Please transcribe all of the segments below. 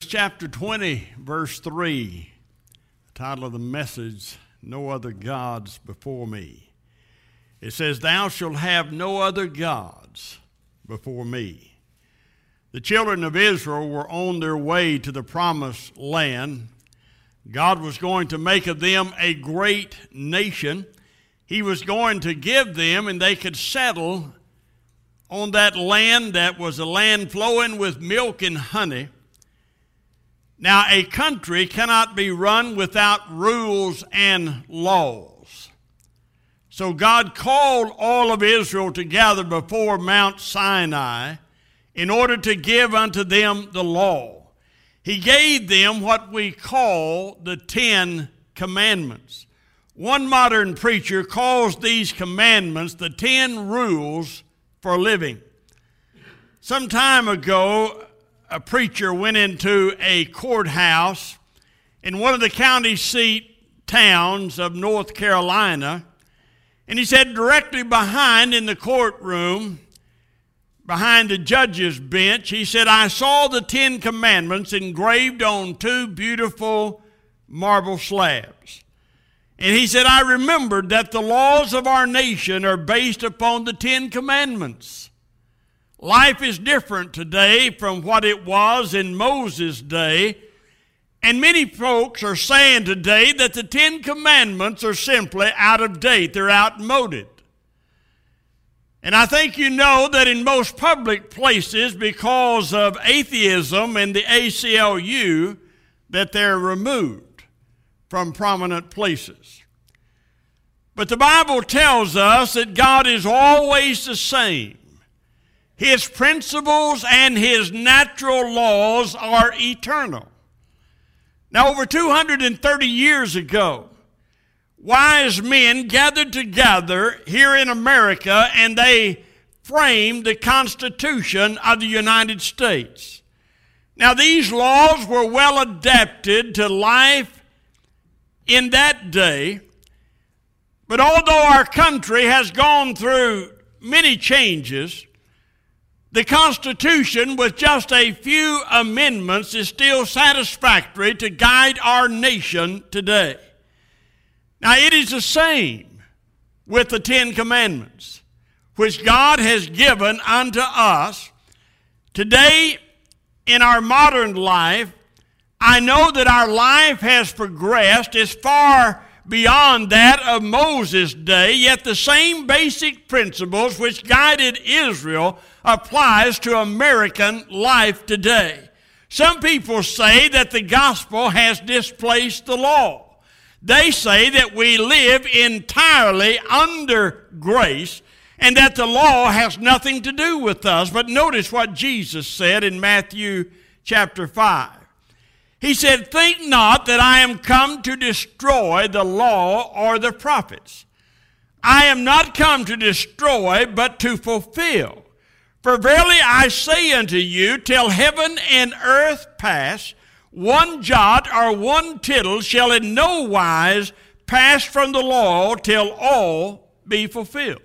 Chapter 20, verse 3, the title of the message, No Other Gods Before Me. It says, Thou shalt have no other gods before me. The children of Israel were on their way to the promised land. God was going to make of them a great nation. He was going to give them, and they could settle on that land that was a land flowing with milk and honey. Now, a country cannot be run without rules and laws. So God called all of Israel together before Mount Sinai in order to give unto them the law. He gave them what we call the 10 Commandments. One modern preacher calls these commandments the 10 rules for living. Some time ago, a preacher went into a courthouse in one of the county seat towns of North Carolina, and he said directly behind in the courtroom, behind the judge's bench, he said, I saw the 10 Commandments engraved on 2 beautiful marble slabs. And he said, I remembered that the laws of our nation are based upon the 10 Commandments. Life is different today from what it was in Moses' day. And many folks are saying today that the 10 Commandments are simply out of date. They're outmoded. And I think you know that in most public places, because of atheism and the ACLU, that they're removed from prominent places. But the Bible tells us that God is always the same. His principles and His natural laws are eternal. Now, over 230 years ago, wise men gathered together here in America and they framed the Constitution of the United States. Now, these laws were well adapted to life in that day, but although our country has gone through many changes, the Constitution, with just a few amendments, is still satisfactory to guide our nation today. Now, it is the same with the 10 Commandments, which God has given unto us. Today, in our modern life, I know that our life has progressed as far beyond that of Moses' day, yet the same basic principles which guided Israel applies to American life today. Some people say that the gospel has displaced the law. They say that we live entirely under grace and that the law has nothing to do with us. But notice what Jesus said in Matthew chapter 5. He said, Think not that I am come to destroy the law or the prophets. I am not come to destroy, but to fulfill. For verily I say unto you, till heaven and earth pass, one jot or one tittle shall in no wise pass from the law till all be fulfilled.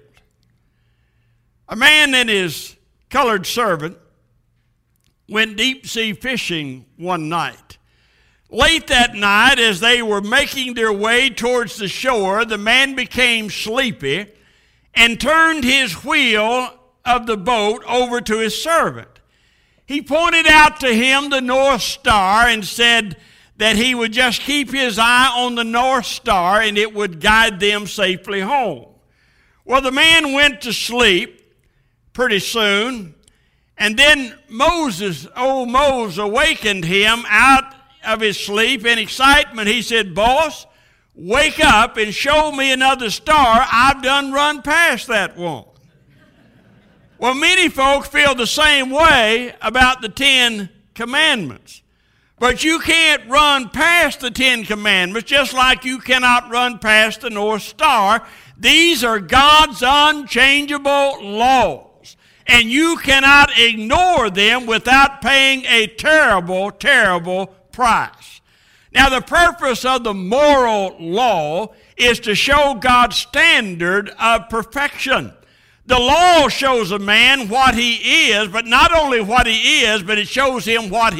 A man and his colored servant went deep-sea fishing one night. Late that night, as they were making their way towards the shore, the man became sleepy and turned his wheel of the boat over to his servant. He pointed out to him the North Star and said that he would just keep his eye on the North Star and it would guide them safely home. Well, the man went to sleep pretty soon, and then Moses awakened him out of his sleep. In excitement, he said, Boss, wake up and show me another star. I've done run past that one. Well, many folks feel the same way about the 10 Commandments. But you can't run past the 10 Commandments just like you cannot run past the North Star. These are God's unchangeable laws, and you cannot ignore them without paying a terrible, terrible price. Now, the purpose of the moral law is to show God's standard of perfection. The law shows a man what he is, but not only what he is, but it shows him what he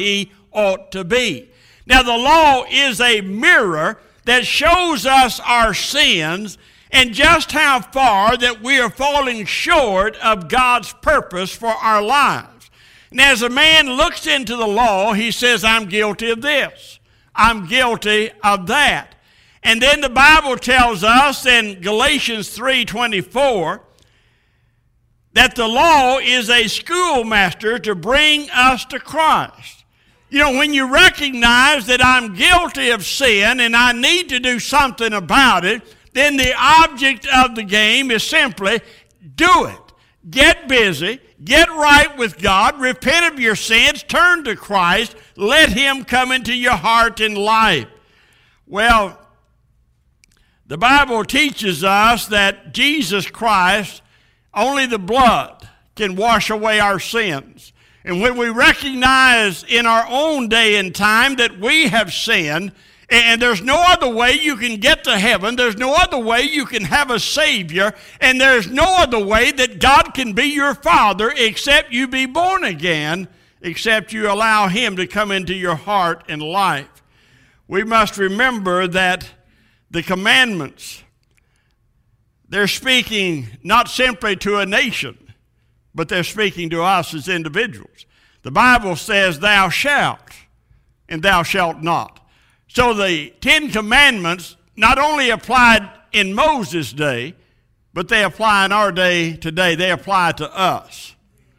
ought to be. Now, the law is a mirror that shows us our sins and just how far that we are falling short of God's purpose for our lives. And as a man looks into the law, he says, I'm guilty of this. I'm guilty of that. And then the Bible tells us in Galatians 3:24 that the law is a schoolmaster to bring us to Christ. You know, when you recognize that I'm guilty of sin and I need to do something about it, then the object of the game is simply do it. Get busy, get right with God, repent of your sins, turn to Christ, let Him come into your heart and life. Well, the Bible teaches us that Jesus Christ, only the blood can wash away our sins. And when we recognize in our own day and time that we have sinned, and there's no other way you can get to heaven, there's no other way you can have a Savior, and there's no other way that God can be your Father except you be born again, except you allow Him to come into your heart and life. We must remember that the commandments, they're speaking not simply to a nation, but they're speaking to us as individuals. The Bible says, thou shalt, and thou shalt not. So the 10 Commandments not only applied in Moses' day, but they apply in our day today. They apply to us.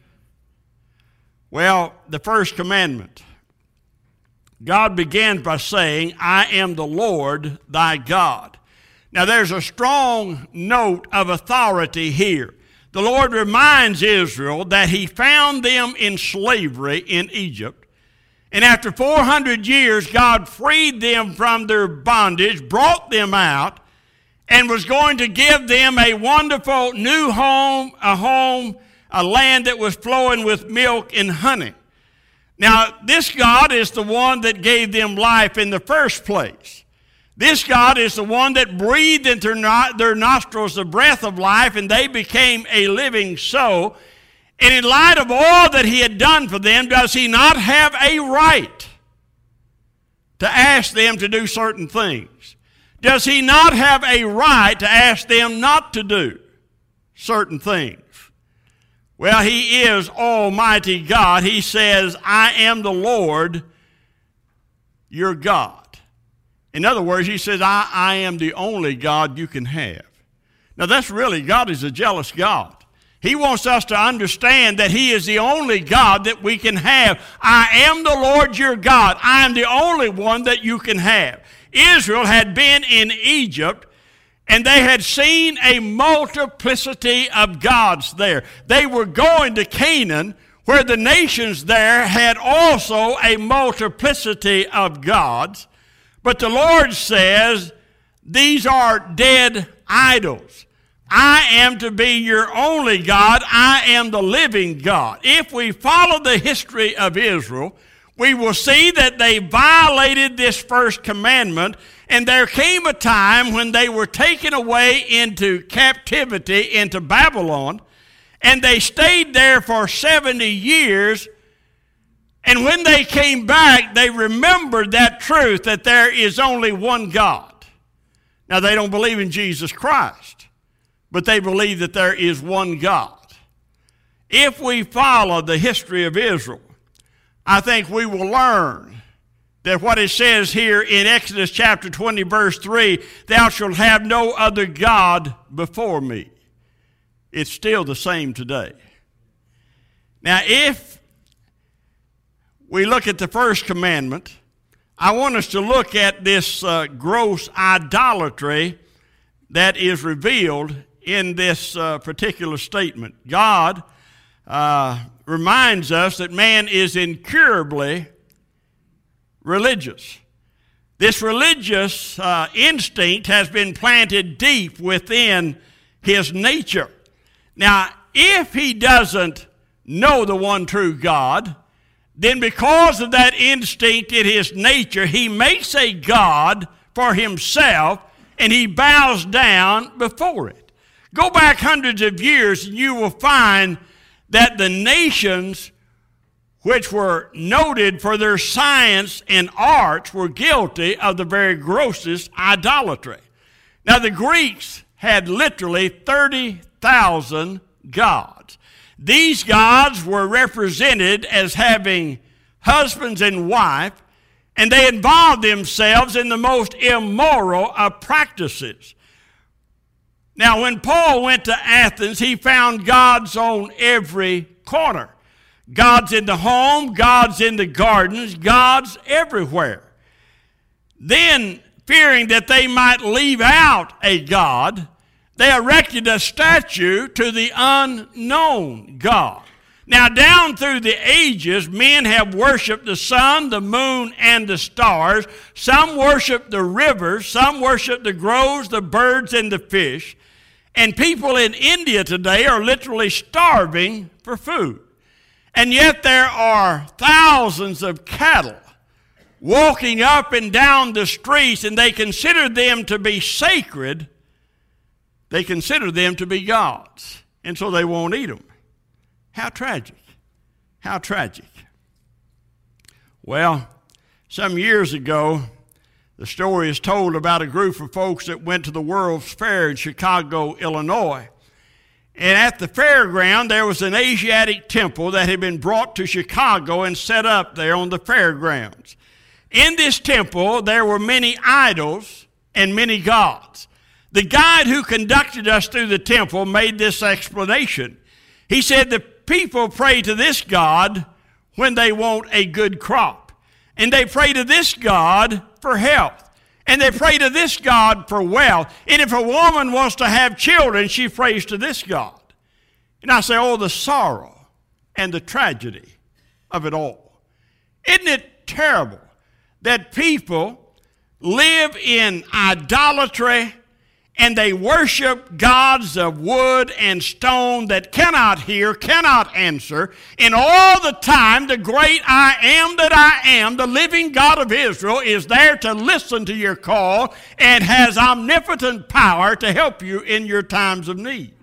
Well, the first commandment, God begins by saying, I am the Lord thy God. Now there's a strong note of authority here. The Lord reminds Israel that He found them in slavery in Egypt. And after 400 years, God freed them from their bondage, brought them out, and was going to give them a wonderful new home, a land that was flowing with milk and honey. Now, this God is the one that gave them life in the first place. This God is the one that breathed into their nostrils the breath of life, and they became a living soul. And in light of all that He had done for them, does He not have a right to ask them to do certain things? Does He not have a right to ask them not to do certain things? Well, He is Almighty God. He says, I am the Lord, your God. In other words, He says, I am the only God you can have. Now that's really, God is a jealous God. He wants us to understand that He is the only God that we can have. I am the Lord your God. I am the only one that you can have. Israel had been in Egypt, and they had seen a multiplicity of gods there. They were going to Canaan, where the nations there had also a multiplicity of gods. But the Lord says, these are dead idols. I am to be your only God. I am the living God. If we follow the history of Israel, we will see that they violated this first commandment, and there came a time when they were taken away into captivity into Babylon, and they stayed there for 70 years. And when they came back, they remembered that truth that there is only one God. Now, they don't believe in Jesus Christ, but they believe that there is one God. If we follow the history of Israel, I think we will learn that what it says here in Exodus chapter 20, verse 3, thou shalt have no other God before me. It's still the same today. Now, if we look at the first commandment, I want us to look at this gross idolatry that is revealed in this particular statement. God reminds us that man is incurably religious. This religious instinct has been planted deep within his nature. Now, if he doesn't know the one true God, then because of that instinct in his nature, he makes a god for himself and he bows down before it. Go back hundreds of years and you will find that the nations which were noted for their science and arts, were guilty of the very grossest idolatry. Now, the Greeks had literally 30,000 gods. These gods were represented as having husbands and wife, and they involved themselves in the most immoral of practices. Now, when Paul went to Athens, he found gods on every corner. Gods in the home, gods in the gardens, gods everywhere. Then, fearing that they might leave out a god, they erected a statue to the unknown God. Now, down through the ages, men have worshiped the sun, the moon, and the stars. Some worship the rivers, some worship the groves, the birds, and the fish. And people in India today are literally starving for food. And yet there are thousands of cattle walking up and down the streets, and they consider them to be sacred. They consider them to be gods, and so they won't eat them. How tragic. How tragic. Well, some years ago, the story is told about a group of folks that went to the World's Fair in Chicago, Illinois. And at the fairground, there was an Asiatic temple that had been brought to Chicago and set up there on the fairgrounds. In this temple, there were many idols and many gods. The guide who conducted us through the temple made this explanation. He said the people pray to this God when they want a good crop. And they pray to this God for health. And they pray to this God for wealth. And if a woman wants to have children, she prays to this God. And I say, oh, the sorrow and the tragedy of it all. Isn't it terrible that people live in idolatry and they worship gods of wood and stone that cannot hear, cannot answer, and all the time the great I am that I am, the living God of Israel, is there to listen to your call and has omnipotent power to help you in your times of need.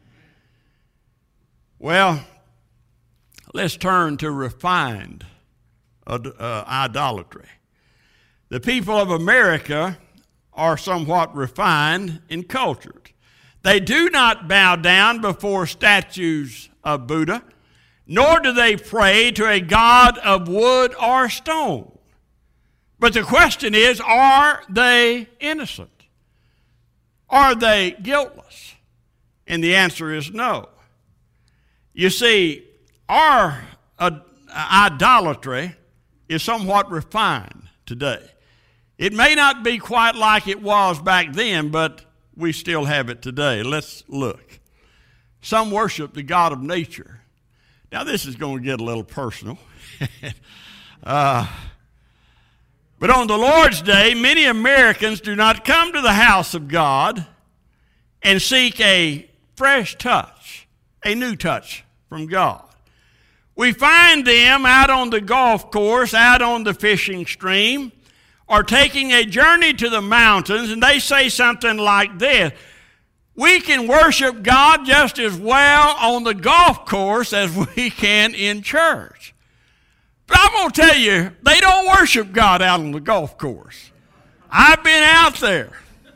Well, let's turn to refined idolatry. The people of America are somewhat refined and cultured. They do not bow down before statues of Buddha, nor do they pray to a god of wood or stone. But the question is, are they innocent? Are they guiltless? And the answer is no. You see, our idolatry is somewhat refined today. It may not be quite like it was back then, but we still have it today. Let's look. Some worship the God of nature. Now, this is going to get a little personal. But on the Lord's Day, many Americans do not come to the house of God and seek a fresh touch, a new touch from God. We find them out on the golf course, out on the fishing stream, or taking a journey to the mountains, and they say something like this: we can worship God just as well on the golf course as we can in church. But I'm going to tell you, they don't worship God out on the golf course. I've been out there.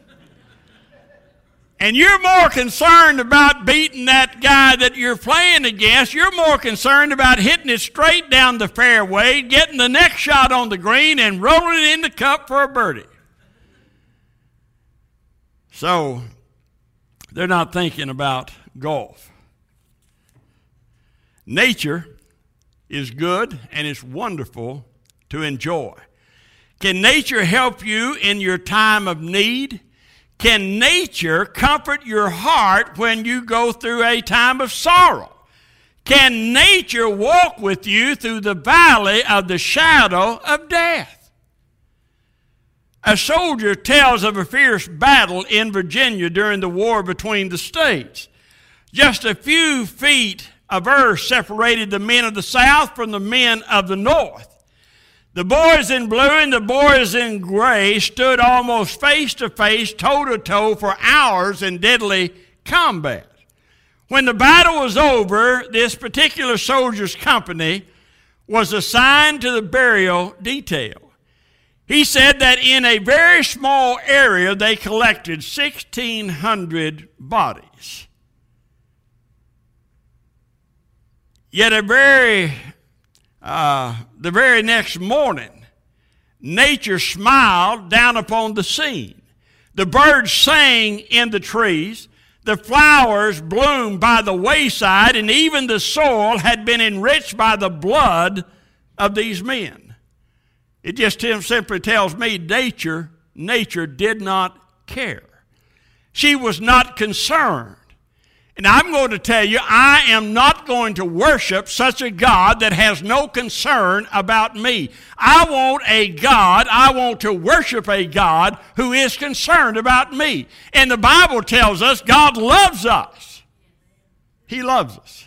And you're more concerned about beating that guy that you're playing against. You're more concerned about hitting it straight down the fairway, getting the next shot on the green, and rolling it in the cup for a birdie. So, they're not thinking about golf. Nature is good and it's wonderful to enjoy. Can nature help you in your time of need? Can nature comfort your heart when you go through a time of sorrow? Can nature walk with you through the valley of the shadow of death? A soldier tells of a fierce battle in Virginia during the war between the states. Just a few feet of earth separated the men of the South from the men of the North. The boys in blue and the boys in gray stood almost face to face, toe to toe for hours in deadly combat. When the battle was over, this particular soldier's company was assigned to the burial detail. He said that in a very small area they collected 1,600 bodies. Yet the very next morning, nature smiled down upon the scene. The birds sang in the trees, the flowers bloomed by the wayside, and even the soil had been enriched by the blood of these men. It just simply tells me nature did not care. She was not concerned. And I'm going to tell you, I am not going to worship such a God that has no concern about me. I want to worship a God who is concerned about me. And the Bible tells us God loves us. He loves us.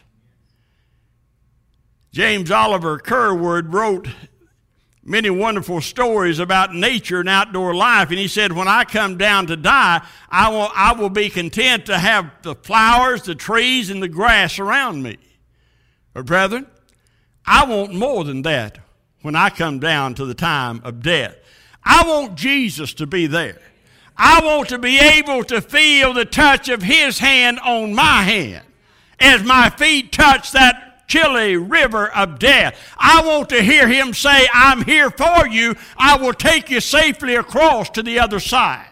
James Oliver Curwood wrote many wonderful stories about nature and outdoor life. And he said, when I come down to die, I will be content to have the flowers, the trees, and the grass around me. But brethren, I want more than that when I come down to the time of death. I want Jesus to be there. I want to be able to feel the touch of his hand on my hand as my feet touch that chilly river of death. I want to hear him say, I'm here for you. I will take you safely across to the other side.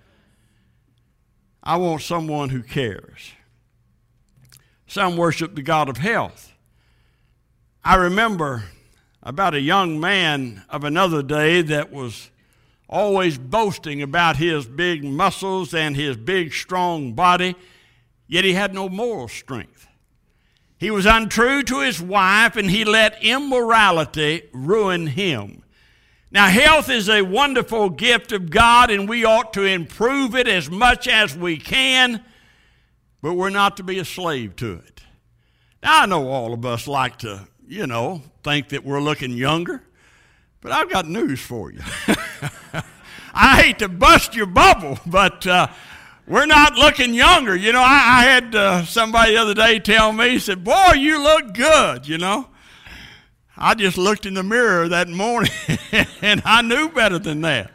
I want someone who cares. Some worship the God of health. I remember about a young man of another day that was always boasting about his big muscles and his big strong body, yet he had no moral strength. He was untrue to his wife, and he let immorality ruin him. Now, health is a wonderful gift of God, and we ought to improve it as much as we can, but we're not to be a slave to it. Now, I know all of us like to, think that we're looking younger, but I've got news for you. I hate to bust your bubble, but we're not looking younger. I had somebody the other day tell me, he said, boy, you look good, I just looked in the mirror that morning, and I knew better than that.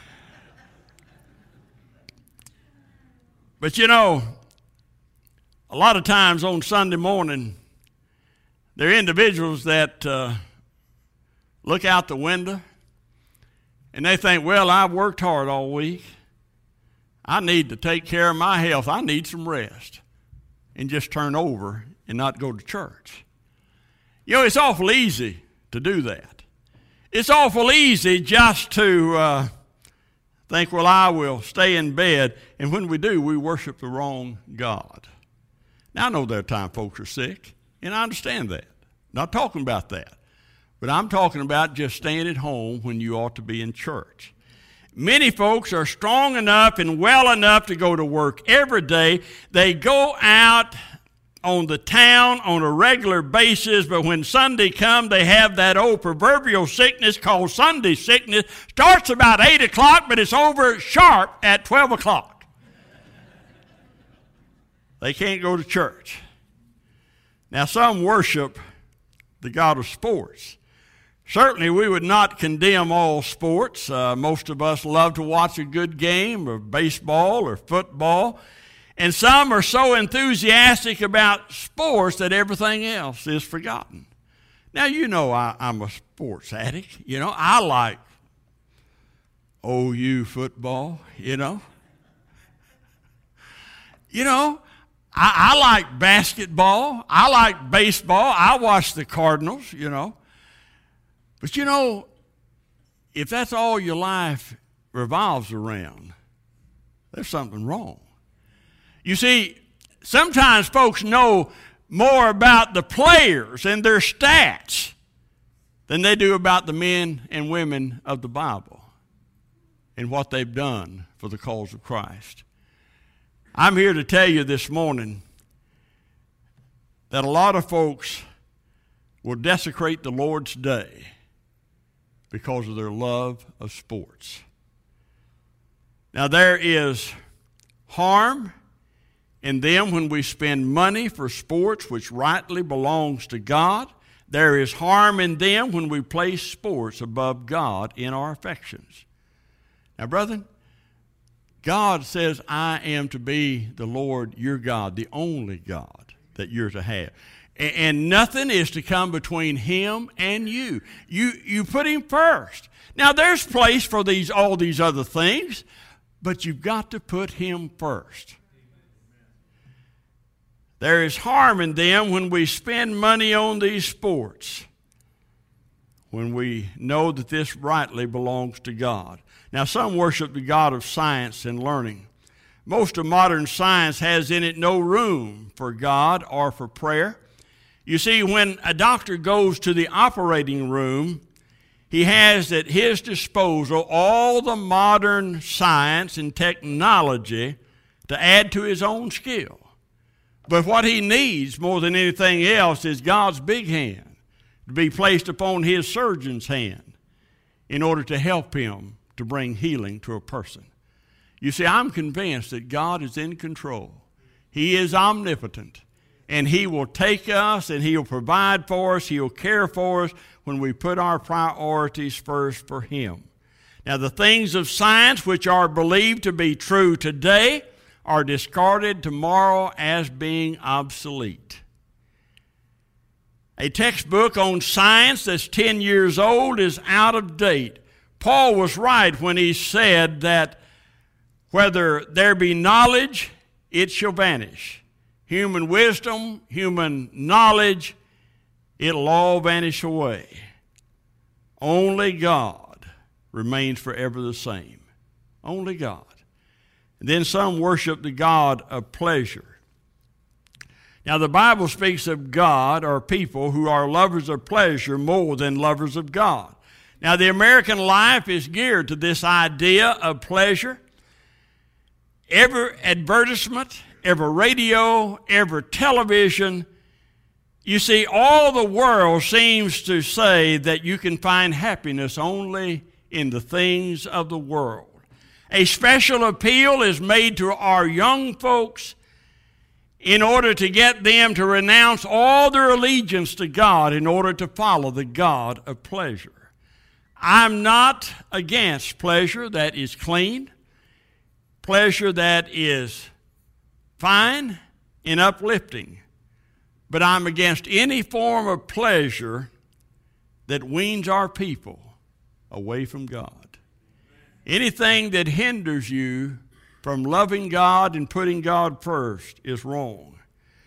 But a lot of times on Sunday morning, there are individuals that look out the window, and they think, well, I've worked hard all week. I need to take care of my health. I need some rest. And just turn over and not go to church. It's awful easy to do that. It's awful easy just to think, well, I will stay in bed. And when we do, we worship the wrong God. Now, I know there are times folks are sick, and I understand that. Not talking about that. But I'm talking about just staying at home when you ought to be in church. Many folks are strong enough and well enough to go to work every day. They go out on the town on a regular basis, but when Sunday comes, they have that old proverbial sickness called Sunday sickness. Starts about 8 o'clock, but it's over sharp at 12 o'clock. They can't go to church. Now, some worship the God of sports. Certainly, we would not condemn all sports. Most of us love to watch a good game of baseball or football. And some are so enthusiastic about sports that everything else is forgotten. Now, I'm a sports addict. I like OU football, I like basketball. I like baseball. I watch the Cardinals, But if that's all your life revolves around, there's something wrong. You see, sometimes folks know more about the players and their stats than they do about the men and women of the Bible and what they've done for the cause of Christ. I'm here to tell you this morning that a lot of folks will desecrate the Lord's day because of their love of sports. Now, there is harm in them when we spend money for sports which rightly belongs to God. there is harm in them when we place sports above God in our affections. Now, brethren, God says, I am to be the Lord your God, the only God that you're to have. And nothing is to come between him and you. You put him first. Now, there's place for all these other things, but you've got to put him first. There is harm in them when we spend money on these sports, when we know that this rightly belongs to God. Now, some worship the God of science and learning. Most of modern science has in it no room for God or for prayer. You see, when a doctor goes to the operating room, he has at his disposal all the modern science and technology to add to his own skill. But what he needs more than anything else is God's big hand to be placed upon his surgeon's hand in order to help him to bring healing to a person. You see, I'm convinced that God is in control. He is omnipotent, and he will take us and he'll provide for us, he'll care for us when we put our priorities first for him. Now, the things of science which are believed to be true today are discarded tomorrow as being obsolete. A textbook on science that's 10 years old is out of date. Paul was right when he said that whether there be knowledge, it shall vanish. Human wisdom, human knowledge, it'll all vanish away. Only God remains forever the same. Only God. And then some worship the God of pleasure. Now, the Bible speaks of God or people who are lovers of pleasure more than lovers of God. Now, the American life is geared to this idea of pleasure. Every advertisement, every radio, every television, you see, all the world seems to say that you can find happiness only in the things of the world. A special appeal is made to our young folks in order to get them to renounce all their allegiance to God in order to follow the God of pleasure. I'm not against pleasure that is clean, pleasure that is fine and uplifting, but I'm against any form of pleasure that weans our people away from God. Anything that hinders you from loving God and putting God first is wrong.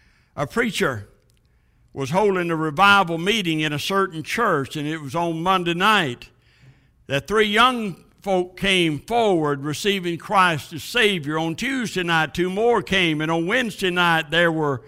A preacher was holding a revival meeting in a certain church, and it was on Monday night that 3 young folk came forward receiving Christ as Savior. On Tuesday night, 2 more came, and on Wednesday night there were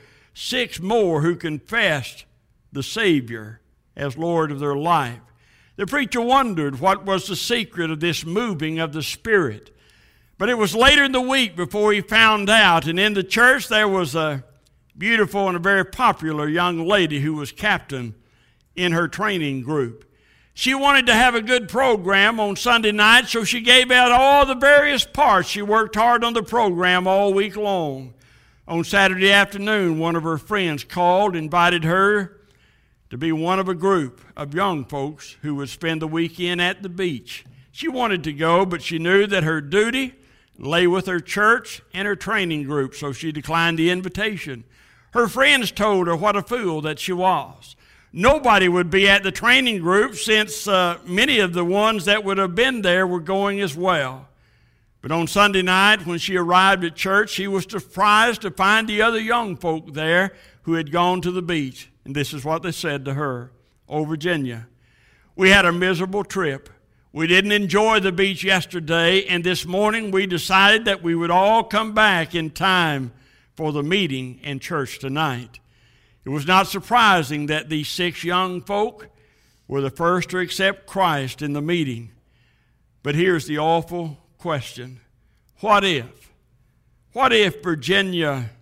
6 more who confessed the Savior as Lord of their life. The preacher wondered what was the secret of this moving of the Spirit. But it was later in the week before he found out, and in the church there was a beautiful and a very popular young lady who was captain in her training group. She wanted to have a good program on Sunday night, so she gave out all the various parts. She worked hard on the program all week long. On Saturday afternoon, one of her friends called, invited her to be one of a group of young folks who would spend the weekend at the beach. She wanted to go, but she knew that her duty lay with her church and her training group, so she declined the invitation. Her friends told her what a fool that she was. Nobody would be at the training group since many of the ones that would have been there were going as well. But on Sunday night, when she arrived at church, she was surprised to find the other young folk there who had gone to the beach. And this is what they said to her. "Oh, Virginia, we had a miserable trip. We didn't enjoy the beach yesterday, and this morning we decided that we would all come back in time for the meeting in church tonight." It was not surprising that these 6 young folk were the first to accept Christ in the meeting. But here's the awful question. What if? What if Virginia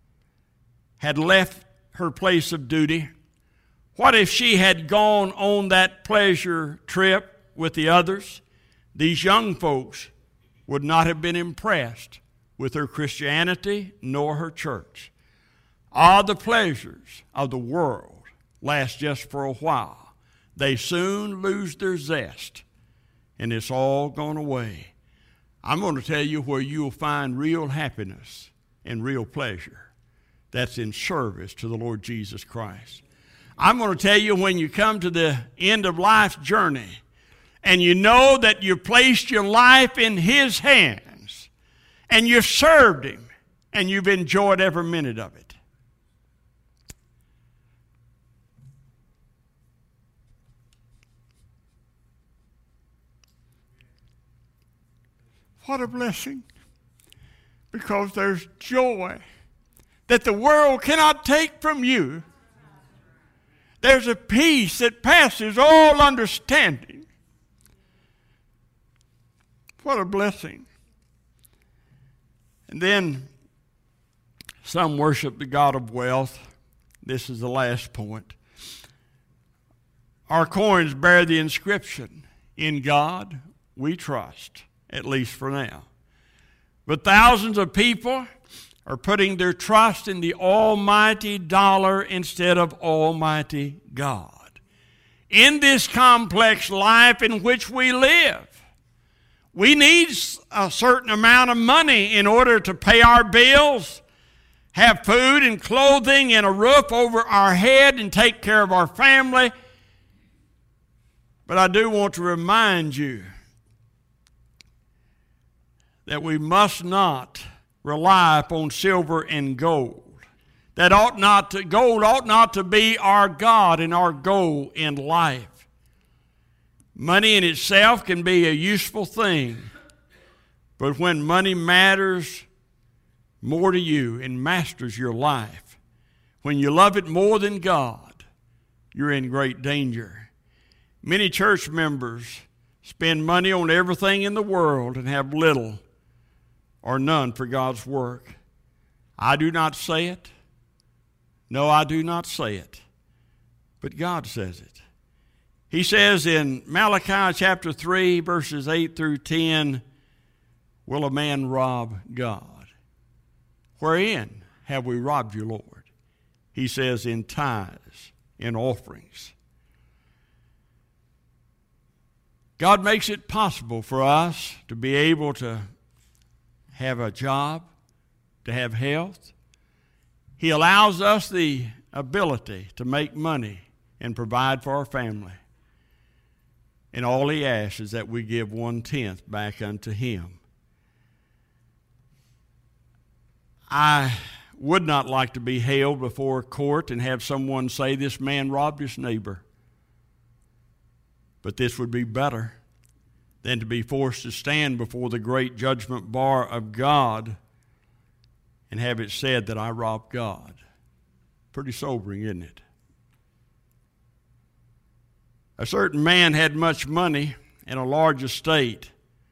had left her place of duty? What if she had gone on that pleasure trip with the others? These young folks would not have been impressed with her Christianity nor her church. All the pleasures of the world last just for a while. They soon lose their zest, and it's all gone away. I'm going to tell you where you'll find real happiness and real pleasure. That's in service to the Lord Jesus Christ. I'm going to tell you when you come to the end of life's journey and you know that you placed your life in His hands and you've served Him and you've enjoyed every minute of it. What a blessing, because there's joy that the world cannot take from you. There's a peace that passes all understanding. What a blessing. And then some worship the God of wealth. This is the last point. Our coins bear the inscription, "In God we trust," at least for now. But thousands of people are putting their trust in the almighty dollar instead of Almighty God. In this complex life in which we live, we need a certain amount of money in order to pay our bills, have food and clothing and a roof over our head, and take care of our family. But I do want to remind you that we must not rely upon silver and gold. Gold ought not to be our God and our goal in life. Money in itself can be a useful thing, but when money matters more to you and masters your life, when you love it more than God, you're in great danger. Many church members spend money on everything in the world and have little or none for God's work. I do not say it. No, I do not say it. But God says it. He says in Malachi chapter 3, verses 8 through 10, "Will a man rob God? Wherein have we robbed you, Lord?" He says, "In tithes, in offerings." God makes it possible for us to be able to have a job, to have health. He allows us the ability to make money and provide for our family. And all He asks is that we give 1/10 back unto Him. I would not like to be hailed before a court and have someone say, "This man robbed his neighbor." But this would be better than to be forced to stand before the great judgment bar of God and have it said that I robbed God. Pretty sobering, isn't it? A certain man had much money and a large estate.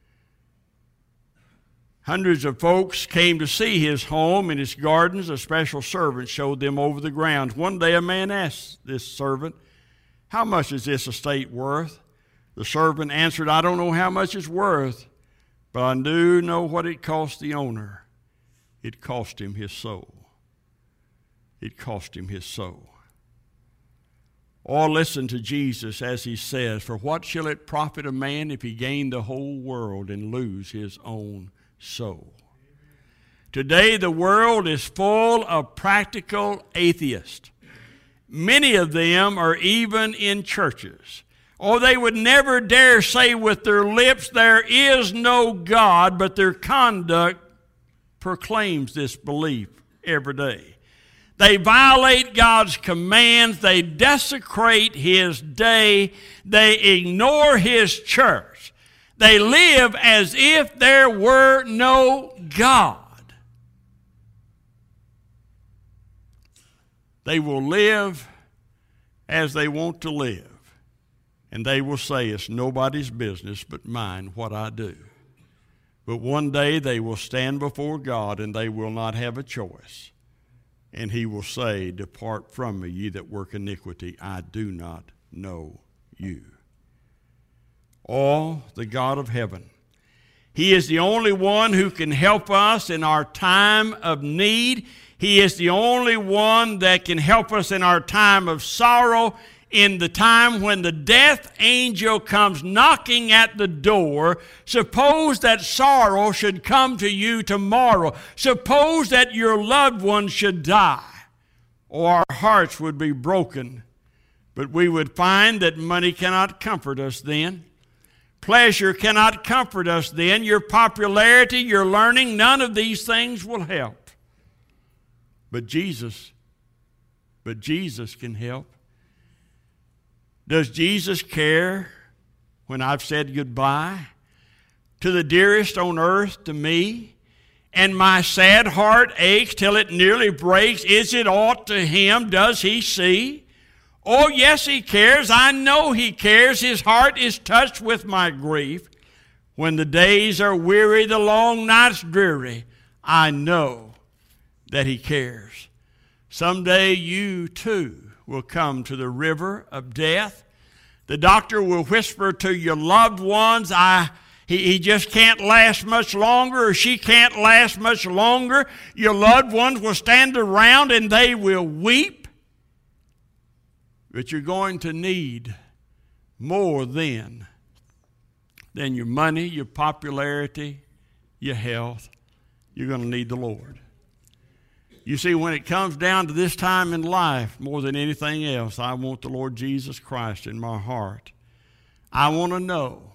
Hundreds of folks came to see his home and his gardens. A special servant showed them over the grounds. One day a man asked this servant, "How much is this estate worth?" The servant answered, "I don't know how much it's worth, but I do know what it cost the owner. It cost him his soul." It cost him his soul. Or listen to Jesus as He says, "For what shall it profit a man if he gain the whole world and lose his own soul?" Today the world is full of practical atheists. Many of them are even in churches. Or they would never dare say with their lips, "There is no God," but their conduct proclaims this belief every day. They violate God's commands. They desecrate His day. They ignore His church. They live as if there were no God. They will live as they want to live. And they will say, "It's nobody's business but mine what I do." But one day they will stand before God and they will not have a choice. And He will say, "Depart from me, ye that work iniquity. I do not know you." Oh, the God of heaven. He is the only one who can help us in our time of need. He is the only one that can help us in our time of sorrow, in the time when the death angel comes knocking at the door. Suppose that sorrow should come to you tomorrow. Suppose that your loved one should die. Or our hearts would be broken. But we would find that money cannot comfort us then. Pleasure cannot comfort us then. Your popularity, your learning, none of these things will help. But Jesus can help. Does Jesus care when I've said goodbye to the dearest on earth to me, and my sad heart aches till it nearly breaks? Is it aught to him? Does he see? Oh, yes, he cares. I know he cares. His heart is touched with my grief. When the days are weary, the long nights dreary, I know that he cares. Someday you too will come to the river of death. The doctor will whisper to your loved ones, he just can't last much longer, or she can't last much longer. Your loved ones will stand around and they will weep. But you're going to need more than your money, your popularity, your health. You're going to need the Lord. You see, when it comes down to this time in life, more than anything else, I want the Lord Jesus Christ in my heart. I want to know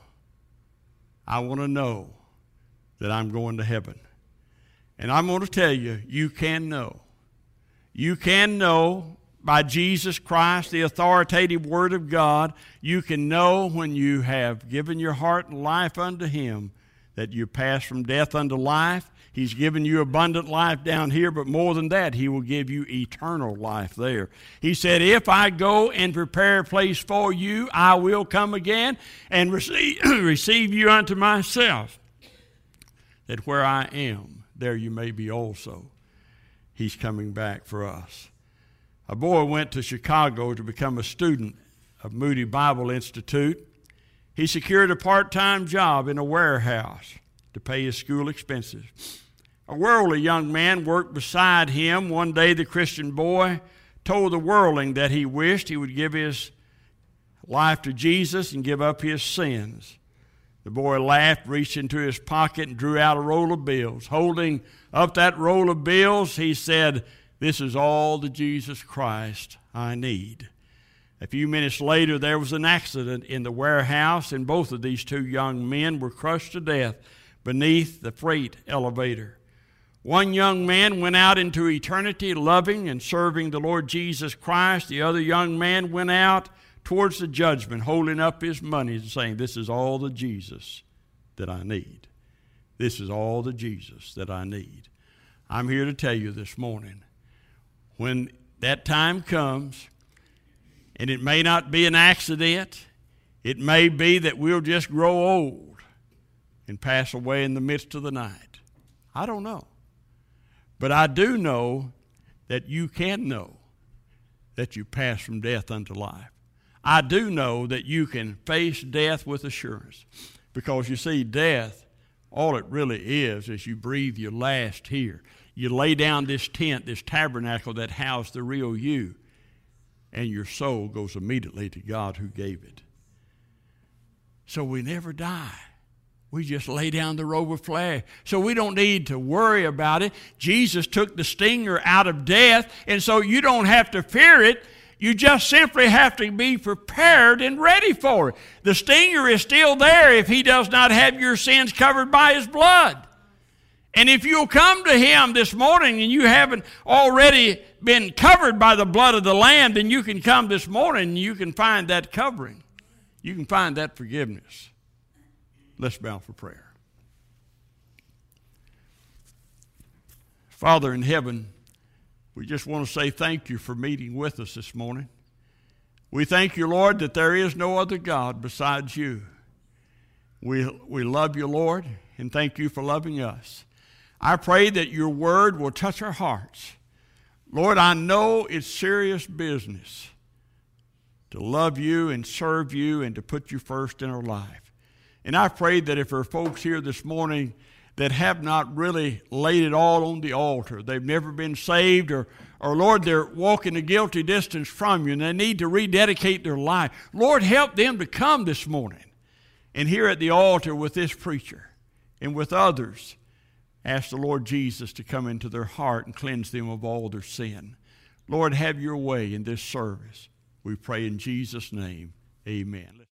that I'm going to heaven. And I'm going to tell you, you can know. You can know by Jesus Christ, the authoritative Word of God. You can know when you have given your heart and life unto Him that you pass from death unto life. He's given you abundant life down here, but more than that, He will give you eternal life there. He said, if I go and prepare a place for you, I will come again and receive you unto myself, that where I am, there you may be also. He's coming back for us. A boy went to Chicago to become a student of Moody Bible Institute. He secured a part-time job in a warehouse to pay his school expenses. A worldly young man worked beside him. One day the Christian boy told the worldling that he wished he would give his life to Jesus and give up his sins. The boy laughed, reached into his pocket, and drew out a roll of bills. Holding up that roll of bills, he said, "This is all the Jesus Christ I need." A few minutes later, there was an accident in the warehouse, and both of these two young men were crushed to death beneath the freight elevator. One young man went out into eternity loving and serving the Lord Jesus Christ. The other young man went out towards the judgment, holding up his money and saying, "This is all the Jesus that I need. This is all the Jesus that I need." I'm here to tell you this morning, when that time comes, and it may not be an accident, it may be that we'll just grow old and pass away in the midst of the night. I don't know. But I do know that you can know that you pass from death unto life. I do know that you can face death with assurance. Because you see, death, all it really is you breathe your last here. You lay down this tent, this tabernacle that housed the real you, and your soul goes immediately to God who gave it. So we never die. We just lay down the robe of flesh. So we don't need to worry about it. Jesus took the stinger out of death, and so you don't have to fear it. You just simply have to be prepared and ready for it. The stinger is still there if He does not have your sins covered by His blood. And if you'll come to Him this morning and you haven't already been covered by the blood of the Lamb, then you can come this morning and you can find that covering. You can find that forgiveness. Let's bow for prayer. Father in heaven, we just want to say thank you for meeting with us this morning. We thank you, Lord, that there is no other God besides you. We love you, Lord, and thank you for loving us. I pray that your word will touch our hearts. Lord, I know it's serious business to love you and serve you and to put you first in our life. And I pray that if there are folks here this morning that have not really laid it all on the altar, they've never been saved, or Lord, they're walking a guilty distance from you and they need to rededicate their life, Lord, help them to come this morning and here at the altar with this preacher and with others, ask the Lord Jesus to come into their heart and cleanse them of all their sin. Lord, have your way in this service. We pray in Jesus' name. Amen.